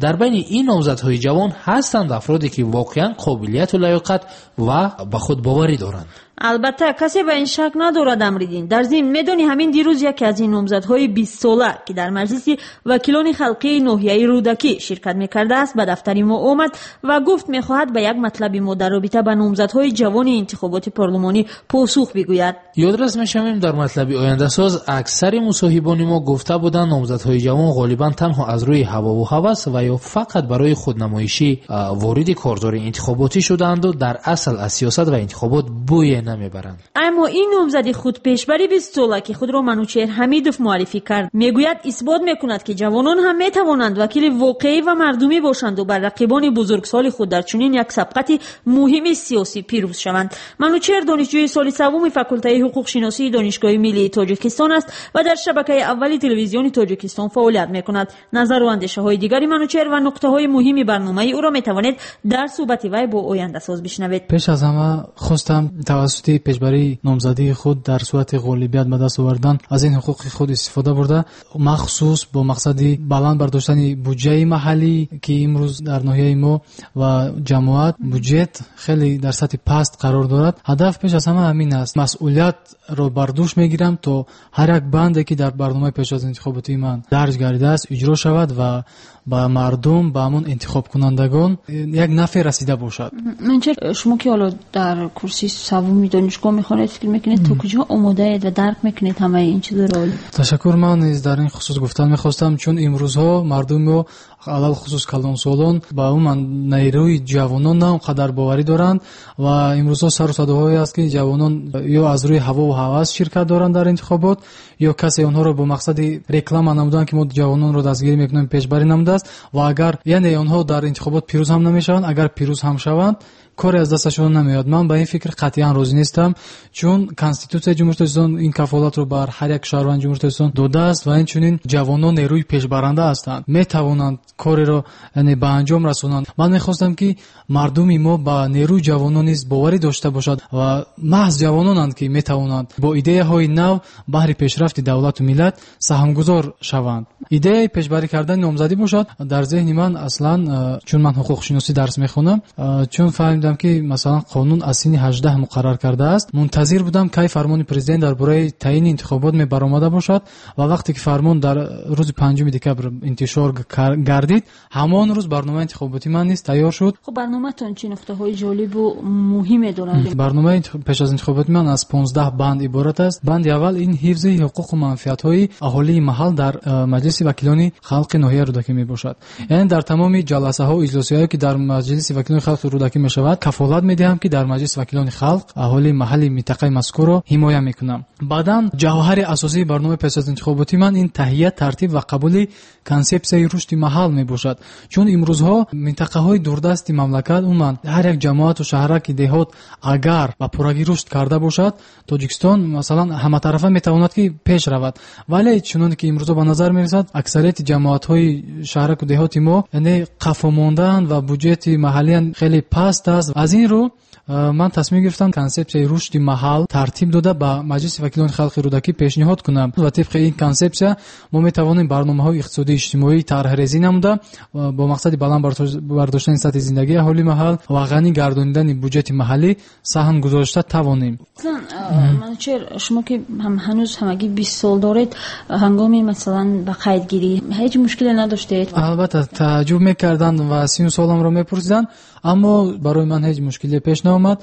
дар байни ин номзадҳои ҷавон ҳастанд афроде ки воқеан қобилияту лаёқат ва ба худбоварӣ доранд. албатта касе ба ин шак надорад Амриддин. дар зимн медони ҳамин дирӯз яке аз ин номзадҳои 20 сола ки дар маҷлиси вакилони халқии ноҳияи рӯдакӣ ширкат мекардааст ба дафтари мо омад ва гуфт мехоҳад ба як матлаби мо дар робита ба номзадҳои ҷавони интихоботи парлумонӣ посух бигӯяд. ёдрас мешавем дар матлаби ояндасоз аксари мусоҳибони мо гуфта буданд номзадҳои ҷавон ғолибан танҳо аз рӯи ҳавову ҳавас ва ё фақат барои худнамоишӣ вориди корзори интихоботӣ шудаанду дар асл аз сиёсат ва интихобот бӯе намебаранд. аммо ин номзади худпешбари 20 сола ки худро Манучер Ҳамидов муаррифӣ кард мегӯяд исбот мекунад ки ҷавонон ҳам метавонанд вакили воқеӣ ва мардумӣ бошанду бар рақибони бузургсоли худ дар чунин як сабқати муҳими сиёсӣ пирӯз шаванд. Манучер донишҷӯи соли саввуми факултаи ҳуқуқшиносии донишгоҳи миллии Тоҷикистон аст ва дар шабакаи аввали телевизиони Тоҷикистон фаъолият мекунад. назару андешаҳои дигари Манучер ва нуқтаҳои муҳими барномаи ӯро метавонед дар суҳбати вай бо ояндасоз бишнавед. пеш аз ҳама хостам тавассути пешбарии номзадии худ дар сурати ғолибият ба даст овардан аз ин ҳуқуқи худ истифода бурда, махсус бо мақсади баланд бардоштани буҷаи маҳаллӣ ки имрӯз дар ноҳияи мо ва ҷамоат буҷет хеле дар сатҳи паст қарор дорад. ҳадаф пеш аз ҳама ҳамин аст. масъулиятро бар дӯш мегирам то ҳар як банде ки дар барномаи пеш аз интихоботии ман дарҷ гардидааст иҷро шавад ва ба мардум, ба ҳамон интихобкунандагон як нафъе расида бошад. Манчер, шумо ки ҳоло дар курси саввуми донишгоҳ мехонед, фикр мекунед то куҷо омодаед ва дарк мекунед ҳамаи ин чизоро? ташаккур. ман низ дар ин хусус гуфтан мехостам, чун имрӯзҳо мардуми мо алал хусус калонсолон ба умуман нейрӯи ҷавонон на он қадар боварӣ доранд ва имрӯзҳо сару садоҳое аст ки ҷавонон ё аз рӯи ҳавову ҳавас ширкат доранд дар интихобот ё касе онҳоро бо мақсади реклама намудан ки мо ҷавононро дастгирӣ мекунем пешбарӣ намудааст ва агар яъне онҳо дар интихобот пирӯз ҳам намешаванд, агар пирӯз ҳам шаванд кори аз дасташон намеояд. ман ба ин фикр қатъиян розӣ нестам, чун конститутсияи ҷумҳурии Тоҷикистон ин кафолатро бар ҳар як шаҳрванди ҷумҳурии Тоҷикистон додааст ва инчунин ҷавонон нерӯи пешбаранда ҳастанд, метавонанд кореро яъне ба анҷом расонанд. ман мехостам ки мардуми мо ба нерӯи ҷавонон низ боварӣ дошта бошад ва маҳз ҷавононанд ки метавонанд бо идеяҳои нав баҳри пешрафти давлату миллат саҳмгузор шаванд. идеяи пешбарӣ кардани номзадӣ бошад дар зеҳни ман аслан, чун ман ҳуқуқшиносӣ дарс мехонам, чун фаҳмидам ки масалан қонун аз синни 18 муқаррар кардааст, мунтазир будам кай фармони президент дар бораи таъини интихобот мебаромада бошад ва вақте ки фармон дар рӯзи 5 декабр интишор гардид, ҳамон рӯз барномаи интихоботи ман низ тайёр шуд. хуб, барноматон чӣ нуқтаҳои ҷолибу муҳиме дорад? барномаи пеш аз интихоботи ман аз 15 банд иборат аст. банди аввал ин ҳифзи ҳуқуқу манфиатҳои аҳолии маҳал дар маҷлиси вакилони халқи ноҳияи рӯдакӣ мебошад. яъне дар тамоми ҷаласаҳо иҷлосиҳое ки дар маҷлиси вакилони халқи рӯдакӣ мешавад, кафолат медиҳам ки дар маҷлиси вакилони халқ аҳолии маҳалли минтақаи мазкурро ҳимоя мекунам. баъдан ҷавҳари асосии барномаи пеш аз интихоботи ман ин таҳия, тартиб ва қабули консепсияи рушди маҳал мебошад, чун имрӯзҳо минтақаҳои дурдасти мамлакат умуман ҳар як ҷамоату шаҳраки деҳот агар ба пуррагӣ рушд карда бошад, Тоҷикистон масалан ҳаматарафа метавонад ки пеш равад. вале чуноне ки имрӯзҳо ба назар мерасад, аксарияти ҷамоатҳои шаҳраку деҳоти мо яъне қафо мондаанд ва буҷети маҳаллиян хеле паст аст. аз ин рӯ ман тасмим гирифтам консепсияи рушди маҳал тартиб дода ба маҷлиси вакилони халқи рӯдакӣ пешниҳод кунам ва тибқи ин консепсия мо метавонем барномаҳои иқтисодии иҷтимоӣ тарҳрезӣ намуда бо мақсади баланд бардоштани сатҳи зиндагии аҳолии маҳал ва ғанӣ гардонидани буҷети маҳаллӣ саҳм гузошта тавонем. Манучер, шумо ки ҳанӯз ҳамагӣ 20 сол доред, ҳангоми масалан ба қайдгирӣ ҳеҷ мушкиле надоштед? албатта тааҷҷуб мекарданд ва 30 соламро мепурсиданд, аммо барои ман ҳеҷ мушкиле пеш наомад.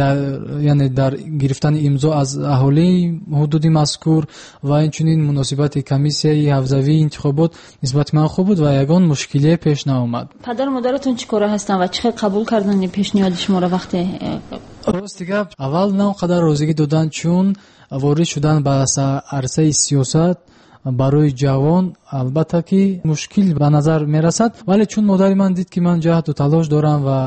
яъне дар гирифтани имзо аз аҳолии ҳудуди мазкур ва инчунин муносибати комиссияи ҳавзавии интихобот нисбати ман хуб буд ва ягон мушкиле пеш наомад. падару модаратон чӣ кора ҳастанд ва чӣ хел қабул кардани пешниҳоди шуморо? вақте рости гап аввал на он қадар розигӣ доданд, чун ворид шудан ба арсаи сиёсат барои ҷавон албатта ки мушкил ба назар мерасад, вале чун модари ман дид ки ман ҷаҳду талош дорам ва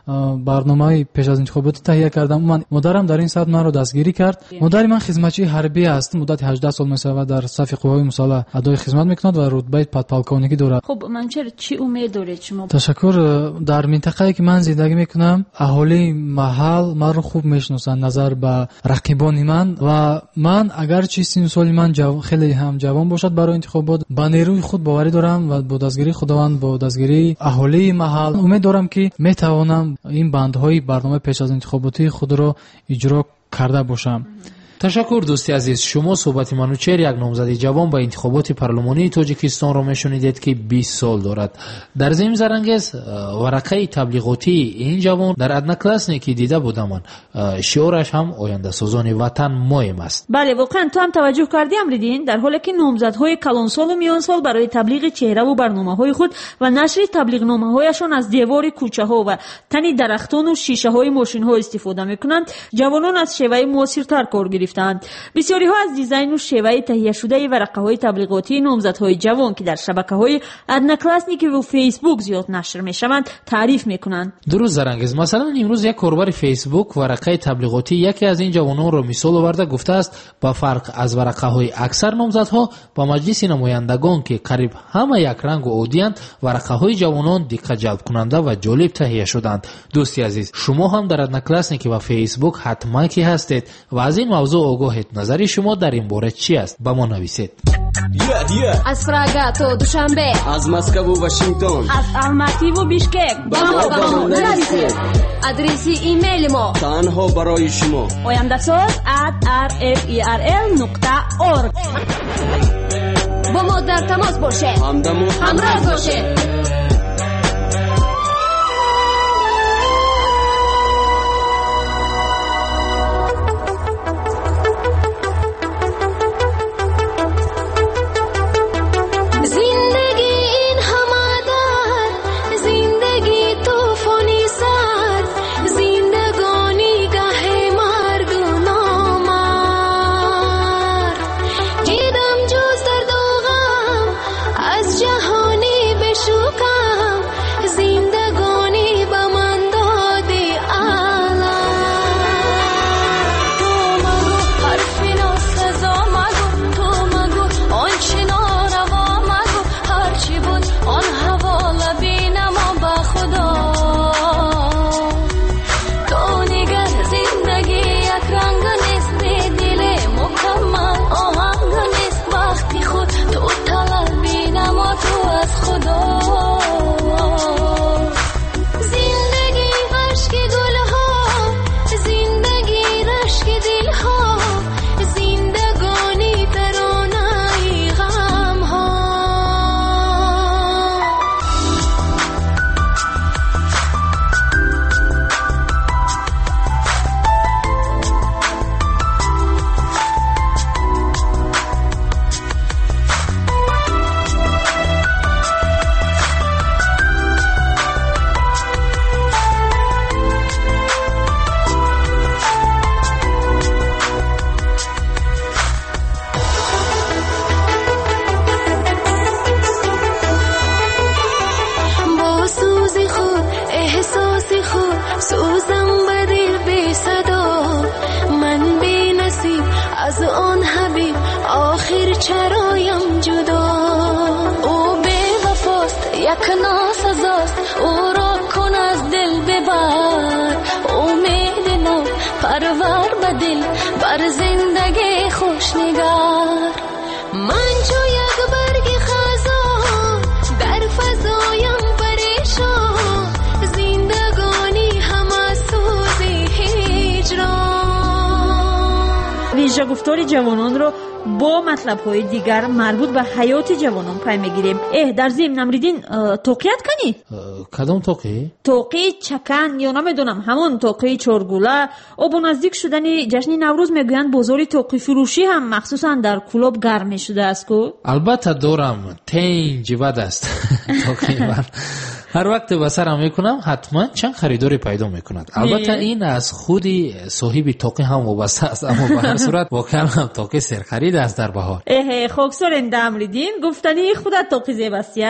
барномаи пеш аз интихоботӣ таҳия кардам. Умуман модарам дар ин сабт маро дастгирӣ кард. Модари ман хизматчии ҳарбӣ аст. Муддати 18 сол месавад дар сафи қувваҳои мусаллаҳ адои хизмат мекунад ва рутбаи подполковникӣ дорад. хуб манчер чӣ умед доред шумо? ташаккур. дар минтақае ки ман зиндагӣ мекунам аҳолии маҳал маро хуб мешиносанд назар ба рақибони ман ва ман агарчи синни соли ман хеле ҳам ҷавон бошад барои интихобот ба нерӯи худ боварӣ дорам ва бо дастгирии худованд бо дастгирии аҳолии маҳал умед дорам ки метавонам ин бандҳои барномаи пеш аз интихоботии худро иҷро карда бошам. ташаккур дӯсти азиз, шумо суҳбати манучер як номзади ҷавон ба интихоботи парлумонии тоҷикистонро мешунидед ки 20 сол дорад. дар зимин зарангез варақаи таблиғотии ин ҷавон дар однокласснике ки дида будаман, шиораш ҳам ояндасозони ватан моем аст. бале, воқеан ту ҳам таваҷҷӯҳ кардӣ Амриддин, дар ҳоле ки номзадҳои калонсолу миёнсол барои таблиғи чеҳраву барномаҳои худ ва нашри таблиғномаҳояшон аз девори кӯчаҳо ва тани дарахтону шишаҳои мошинҳо истифода мекунанд, ҷавонон аз шеваи муосиртар кор гирифтанд. бисёриҳо аз дизайну шеваи таҳияшудаи варақаҳои таблиғотии номзадҳои ҷавон ки дар шабакаҳои одноклассники ва фейсбук зиёд нашр мешаванд таъриф мекунанд. дуруст зарангез. масалан имрӯз як корбари фейсбук варақаи таблиғотии яке аз ин ҷавононро мисол оварда гуфтааст ба фарқ аз варақаҳои аксар номзадҳо ба маҷлиси намояндагон ки қариб ҳама якрангу оддиянд, варақаҳои ҷавонон диққатҷалбкунанда ва ҷолиб таҳия шуданд. дӯсти азиз, шумо ҳам дар одноклассники ва фейсбук ҳатман ки ҳастед ва аз ин мавзӯъ огоҳед. назари шумо дар ин бора чӣ аст? ба мо нависед. аз Прага то Душанбе, аз Москву Вашингтон, аз Алмативу Бишкек ба мо нависед. адреси имейли мо танҳо барои шумо oyandasoz@rferl.org. با ما در تماس باشید، همراه باشید. چرایم جدا او به وفاست یک ناسزاست او را کن از دل ببر امید نو پرور به دل بر زندگی خوش نگر من چو یک برگ خزان در فضایم پریشان زندگانی همه سوزی هجران. ویژه گفتار جوانان رو با مطلب‌های دیگر مربوط به حیات جوانان پی می‌گیریم. در ضمن نمریدین توقیت کنی؟ کدام توقی؟ توقی چکن یا نمیدونم همون توقی چورگوله او با نزدیک شدن جشن نوروز میگویند بازار توقی فروشی هم مخصوصا در کلوب گرم شده است کو؟ البته دارم تنج بد است توقی من هر وقت به سرم میکنم حتما چند خریداری پیدا میکند. البته این از خودی صاحب توقی هم وابسته است اما به هر صورت واقعا هم توقی سرخرید است در بهار. خوکسور اندامریدین گفتنی خودت توقی زیباست یا؟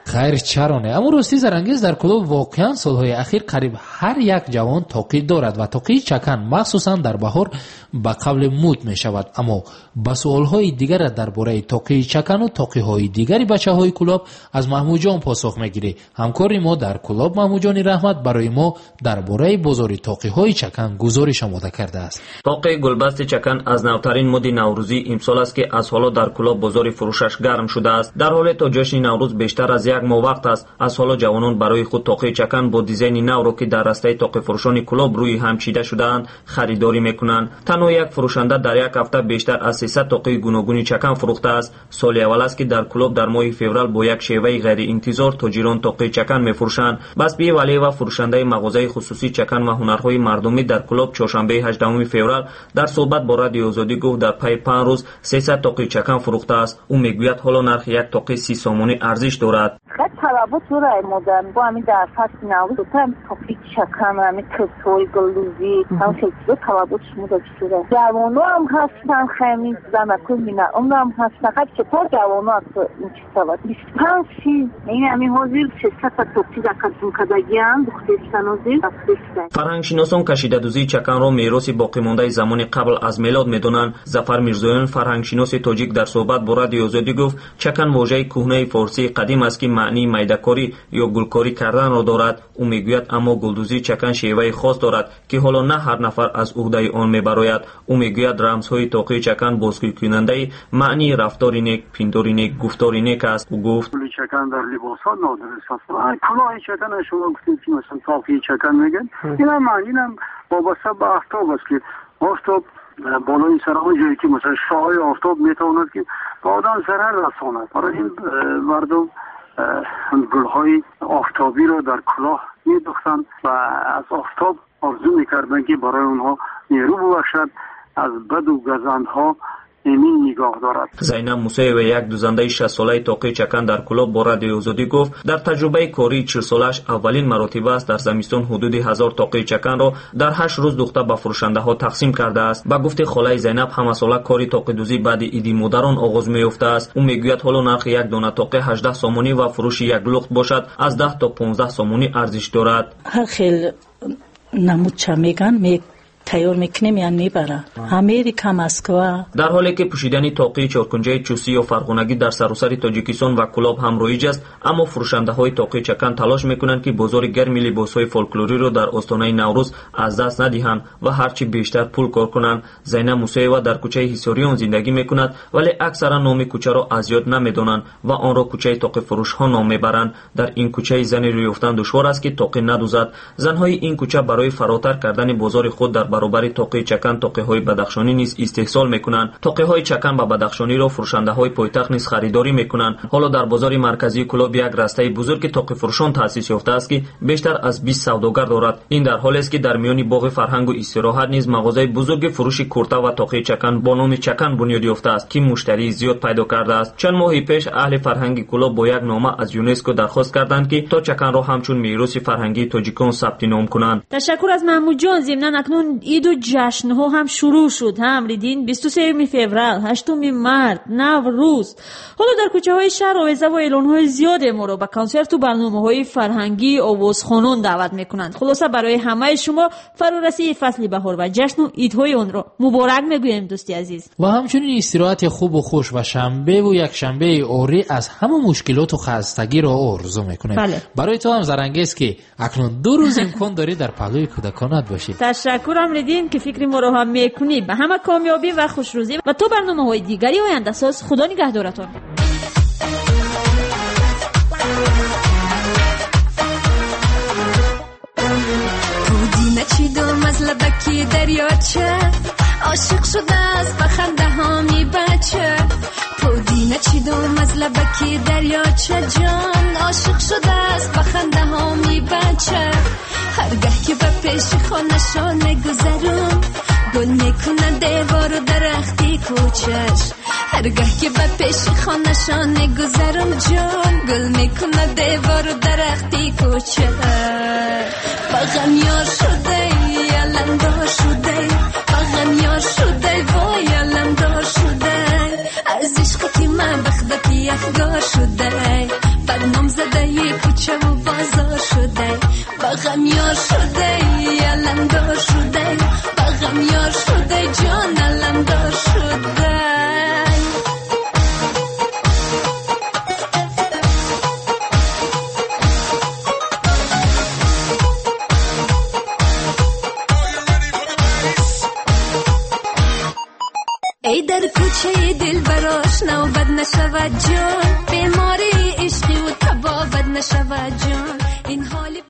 خیر چرانه. اما راستی زرانگیز در کلوب واقعا سالهای اخیر قریب هر یک جوان توقی دارد و توقی چکن مخصوصا در بهار به قبل مود می شود. اما با سوالهای دیگر درباره توقی چکن و توقیهای دیگری بچه های کلوب از محمود جان پاسخ میگیری. همکاری ما در کلوب محمود جان رحمت برای ما درباره بازار توقیهای چکن گزارش آماده کرده است. توقی گلبست چکن از نوترین مود نوروزی امسال است که از حالا در کلوب بازار فروشش گرم شده است. در حالی تا جشن نوروز بیشتر از یک ماه وقت است، از حالا جوانان برای خود توقی چکن با دیزاین نو را که در راسته توقی فروشان کلوب روی هم چیده شده‌اند خریداری میکنند. تنها یک فروشنده در یک هفته بیشتر از 300 توقی گوناگون چکن فروخته است. سال اول است که در کلوب در ماه فوریه با یک شیوه غیر انتظار تاجران توقی چکن میفروشند. بسپی ولی و فروشنده مغازه خصوصی چکن و هنرهای مردمی در کلوب چهارشنبه 18 فوریه در صحبت با رادیو آزادی گفت در پی 5 روز 300 توقی چکن فروخته است. او میگوید حالا نرخ یک توقی 30 سومانی ارزش دارد. طلبات رو رای مدرن با همین در فصل نوروز هم توقی چکن همین کسوی گلوزی هم خیلی طلبات شما داشته جوانو هم هستن خیلی زنکون مینا اون هم هستن فقط چطور جوانو هست این چی سواد 25 این همین حاضر 600 توقی دکتون کدگیان بختیستان حاضر فرهنگ شناسان کشیده دوزی چکن را میراث باقی مانده زمان قبل از میلاد میدونن. ظفر میرزایان فرهنگ شناس تاجیک در صحبت با رادیو آزادی گفت چکن واژه کهنه فارسی قدیم است که معنی میده‌کاری یا گلکاری کردن را دارد. او میگوید اما گلدوزی چکن شیوه خاص دارد که حالا نه هر نفر از عهده آن میبراید. او میگوید رمزهای توقی چکن بازگویی کننده معنی رفتار نیک، پنداری نیک، گفتار نیک است. او گفت چکن در لباس‌ها نادرست است. کلاه چکن شما گفتید که مثلا توقی چکن میگن اینا معنی هم وابسته به آفتاب است که آفتاب بالای سرهای جایی که مثلا شعاع آفتاب میتواند که به آدم ضرر رساند. برای این مردم گلهای آفتابی را در کلاه میدوختند و از آفتاب آرزو میکردند که برای اونها نیرو ببخشد، از بد و گزندها امین نگاه دارد. زینب موسی و یک دوزنده 60 ساله توقی چکن در کلوب با رادیو آزادی گفت در تجربه کاری 40 سالش اولین مراتب است در زمستان حدود 1000 توقی چکن را در 8 روز دوخته به فروشنده ها تقسیم کرده است. با گفته خاله زینب همه ساله کاری توقی دوزی بعد عید مادران آغاز می‌یافته است. او میگوید حالا نرخ یک دانه توقی 18 سومانی و فروش یک لخت باشد از 10 تا 15 سومانی ارزش دارد. هر خیل نمود چه میگن تیار میکنیم یا میبره امریکا مسکو. در حالی که پوشیدن توقی چارکنجه چوسی و فرغانگی در سراسر تاجیکستان و کلوب هم رایج است، اما فروشنده های توقی چکن تلاش میکنند که بازار گرم لباس های فولکلوری را در آستانه نوروز از دست ندهند و هرچی بیشتر پول کار کنند. زینب موسیوا در کوچه هیساریان زندگی میکند ولی اکثرا نام کوچه را از یاد نمیدانند و آن را کوچه توقی فروش ها نام میبرند. در این کوچه زنی روی یافتن دشوار است که توقی ندوزد. زنهای این کوچه برای فراتر کردن بازار خود در برابر توقی چکن توقی‌های بدخشانی نیز استحصال میکنند. توقی‌های چکن و بدخشانی را فروشنده‌های پایتخت نیز خریداری میکنند. حالا در بازار مرکزی کلوب یک راسته بزرگ توقی فروشان تأسیس یافته است که بیشتر از 20 سوداگر دارد. این در حالی است که در میان باغ فرهنگ و استراحت نیز مغازه بزرگ فروش کورتا و توقی چکن با نام چکن بنیاد یافته است که مشتری زیاد پیدا کرده است. چند ماه پیش اهل فرهنگ کلوب با یک نامه از یونسکو درخواست کردند که تا چکن را همچون میراث فرهنگی تاجیکان ثبت نام کنند. تشکر از محمود جان. ضمن اکنون عید و جشن ها هم شروع شد. هم ریدین 23 فوریه، 8 مارس، نوروز. حالا در کوچه های شهر آویزه و اعلان های زیاد ما رو به کنسرت و برنامه های فرهنگی آوازخوانان دعوت میکنند. خلاصه برای همه شما فرارسی فصل بهار و جشن و عیدهای اون رو مبارک میگویم دوستی عزیز. و همچنین استراحت خوب و خوش و شنبه و یک شنبه اوری از همه مشکلات و خستگی را آرزو میکنیم. بله. برای تو هم زرنگیز که اکنون 2 روز امکان داری در پهلوی کودکانت باشی. تشکرم ریدین که فکر ما رو هم میکنی. به همه کامیابی و خوشروزی و تو برنامه‌های دیگری آینده ساز. خدا نگهدارتون. بودی نچیدم از لبکی دریاچه، عاشق شده از بخنده هامی بچه. بودی نچیدم از لبکی دریاچه جان، عاشق شده از بخنده هامی بچه. هرگه که به پیش خانشان گذرم، گل میکنه دیوار و درختی کوچش. هرگه که به پیش خانشان گذرم جان، گل میکنه دیوار و درختی کوچش. بغم یار شده علمدار شده، بغم یار شده وای علمدار شده. از عشق که من بخدتی افگار شده، بدنام زده بازار شده بغم یار شده علمدار شده بغم یار شده جان علمدار شده ای در کوچه دل براش نوبت نشود جان بیماری عشقی و تبا بد نشود جان